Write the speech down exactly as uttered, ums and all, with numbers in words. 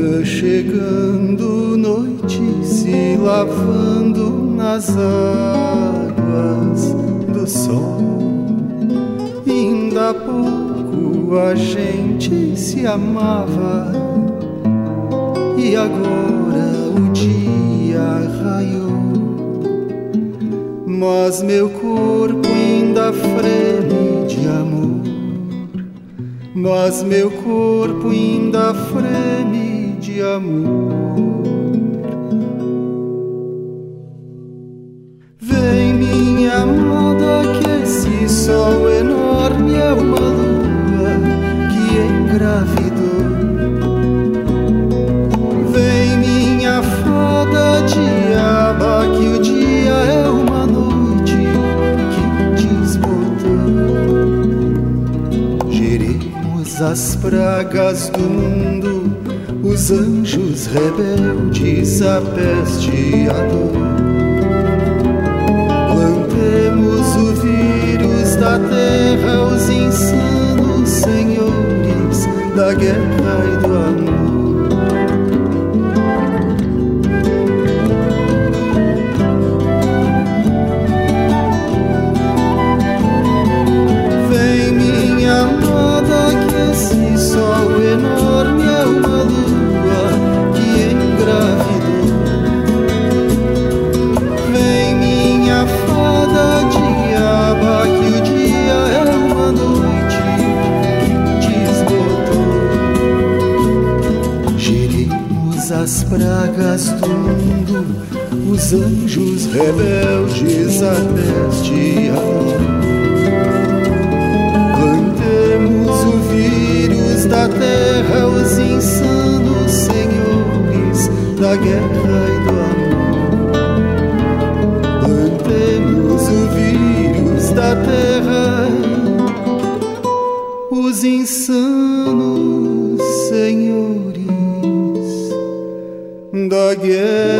manhã chegando, noite se lavando nas águas do sol. Ainda há pouco a gente se amava e agora o dia raiou. Mas meu corpo ainda freme de amor, mas meu corpo ainda freme de amor. Vem, minha amada, que esse sol enorme é uma lua que engravidou. Vem, minha fada diaba, que o dia é uma noite que desbotou. Geremos as pragas do mundo, os anjos rebeldes, a peste e a dor. Plantemos o vírus da terra, os insanos senhores da guerra e do amor. Vem, minha amada, que esse sol enorme é uma lua que engravidou. Vem, minha fada diaba, que o dia é uma noite que desbotou. Geremos as pragas do mundo, os anjos rebeldes, a peste e a dor. Plantemos o vírus da terra, os insanos senhores da guerra e do amor. Plantemos o vírus da terra, os insanos senhores da guerra